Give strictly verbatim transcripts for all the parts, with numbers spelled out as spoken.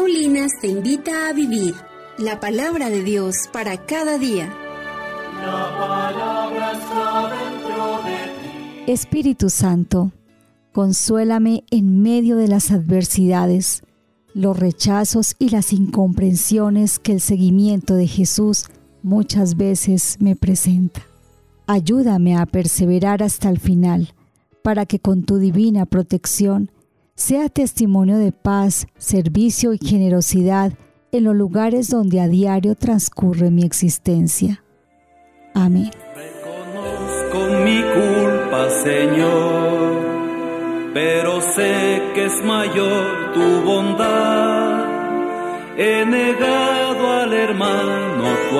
Paulinas te invita a vivir la palabra de Dios para cada día. La palabra está dentro de ti. Espíritu Santo, consuélame en medio de las adversidades, los rechazos y las incomprensiones que el seguimiento de Jesús muchas veces me presenta. Ayúdame a perseverar hasta el final, para que con tu divina protección sea testimonio de paz, servicio y generosidad en los lugares donde a diario transcurre mi existencia. Amén. Reconozco mi culpa, Señor, pero sé que es mayor tu bondad. He negado al hermano tu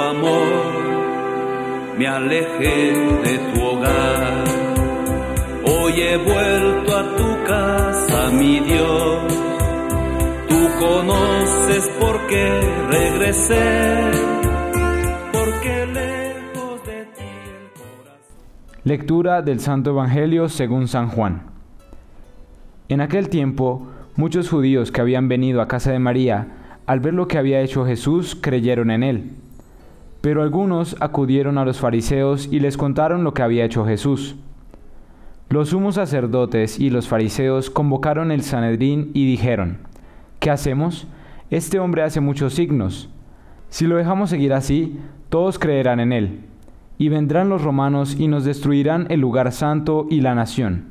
amor, me alejé de tu hogar. Hoy he vuelto a tu casa, mi Dios. Tú conoces por qué regresé, porque lejos de ti el corazón. Lectura del Santo Evangelio según San Juan. En aquel tiempo, muchos judíos que habían venido a casa de María, al ver lo que había hecho Jesús, creyeron en él. Pero algunos acudieron a los fariseos y les contaron lo que había hecho Jesús. Los sumos sacerdotes y los fariseos convocaron el Sanedrín y dijeron: ¿qué hacemos? Este hombre hace muchos signos. Si lo dejamos seguir así, todos creerán en él. Y vendrán los romanos y nos destruirán el lugar santo y la nación.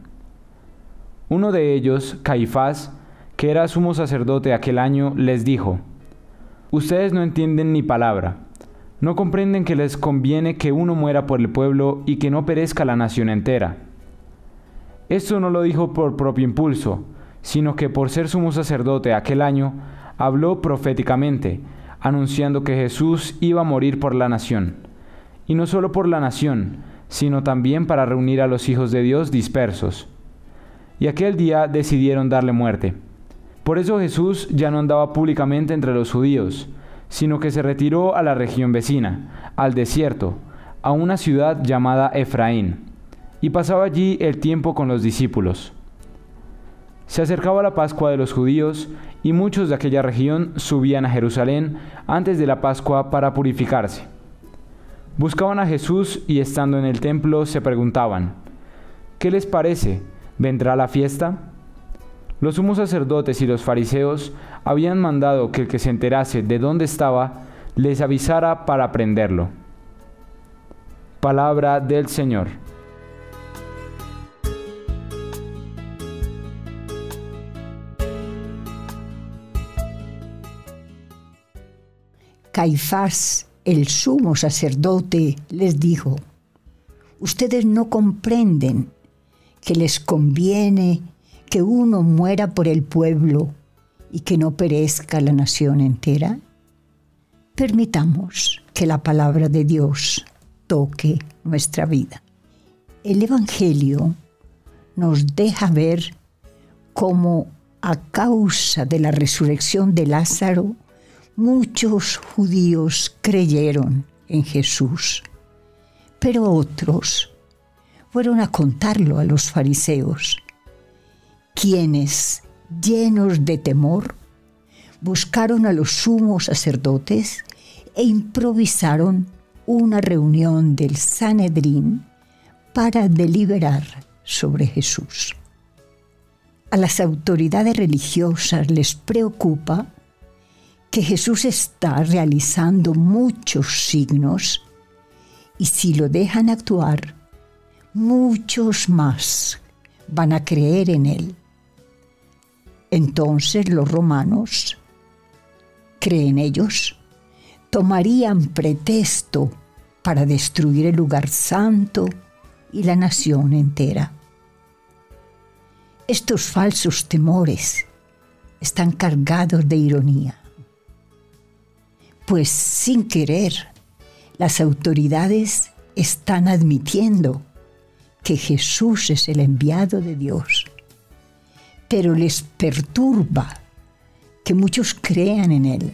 Uno de ellos, Caifás, que era sumo sacerdote aquel año, les dijo: ustedes no entienden ni palabra. ¿No comprenden que les conviene que uno muera por el pueblo y que no perezca la nación entera? Esto no lo dijo por propio impulso, sino que por ser sumo sacerdote aquel año, habló proféticamente, anunciando que Jesús iba a morir por la nación, y no solo por la nación, sino también para reunir a los hijos de Dios dispersos. Y aquel día decidieron darle muerte. Por eso Jesús ya no andaba públicamente entre los judíos, sino que se retiró a la región vecina, al desierto, a una ciudad llamada Efraín, y pasaba allí el tiempo con los discípulos. Se acercaba la Pascua de los judíos, y muchos de aquella región subían a Jerusalén antes de la Pascua para purificarse. Buscaban a Jesús y estando en el templo se preguntaban: ¿qué les parece? ¿Vendrá la fiesta? Los sumos sacerdotes y los fariseos habían mandado que el que se enterase de dónde estaba les avisara para prenderlo. Palabra del Señor. Caifás, el sumo sacerdote, les dijo: ustedes no comprenden que les conviene que uno muera por el pueblo y que no perezca la nación entera. Permitamos que la palabra de Dios toque nuestra vida. El Evangelio nos deja ver cómo a causa de la resurrección de Lázaro, muchos judíos creyeron en Jesús, pero otros fueron a contarlo a los fariseos, quienes, llenos de temor, buscaron a los sumos sacerdotes e improvisaron una reunión del Sanedrín para deliberar sobre Jesús. A las autoridades religiosas les preocupa que Jesús está realizando muchos signos y si lo dejan actuar, muchos más van a creer en él. Entonces los romanos, creen ellos, tomarían pretexto para destruir el lugar santo y la nación entera. Estos falsos temores están cargados de ironía, pues sin querer las autoridades están admitiendo que Jesús es el enviado de Dios, pero les perturba que muchos crean en él.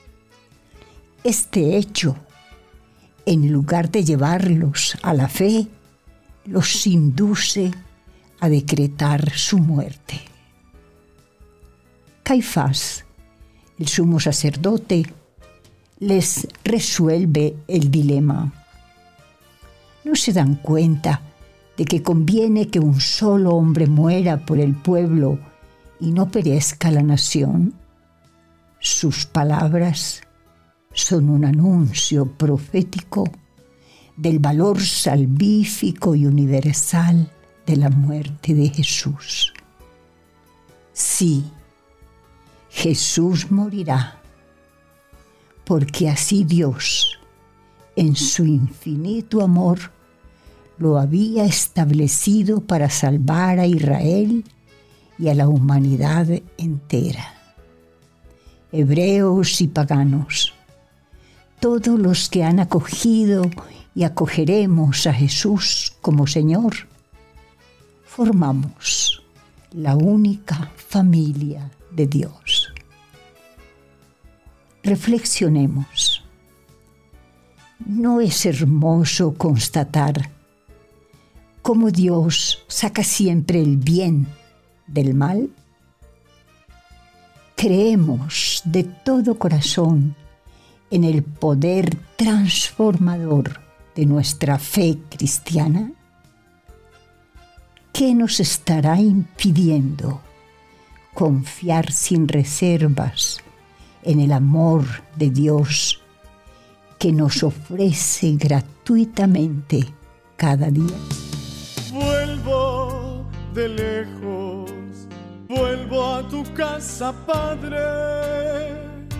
Este hecho, en lugar de llevarlos a la fe, los induce a decretar su muerte. Caifás el sumo sacerdote les resuelve el dilema. ¿No se dan cuenta de que conviene que un solo hombre muera por el pueblo y no perezca la nación? Sus palabras son un anuncio profético del valor salvífico y universal de la muerte de Jesús. Sí, Jesús morirá, porque así Dios, en su infinito amor, lo había establecido para salvar a Israel y a la humanidad entera. Hebreos y paganos, todos los que han acogido y acogeremos a Jesús como Señor, formamos la única familia de Dios. Reflexionemos. ¿No es hermoso constatar cómo Dios saca siempre el bien del mal? Creemos de todo corazón en el poder transformador de nuestra fe cristiana. ¿Qué nos estará impidiendo confiar sin reservas en el amor de Dios que nos ofrece gratuitamente cada día? Vuelvo de lejos, vuelvo a tu casa, Padre,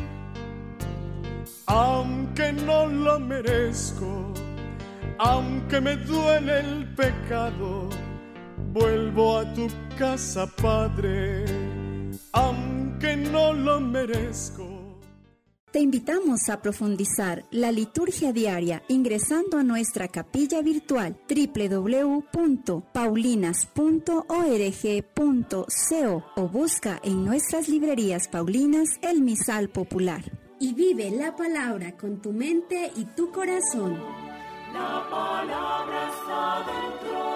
aunque no lo merezco, aunque me duele el pecado. Vuelvo a tu casa, Padre, aunque no lo merezco. Te invitamos a profundizar la liturgia diaria ingresando a nuestra capilla virtual doble u doble u doble u punto paulinas punto org punto co o busca en nuestras librerías paulinas el misal popular. Y vive la palabra con tu mente y tu corazón. La palabra está dentro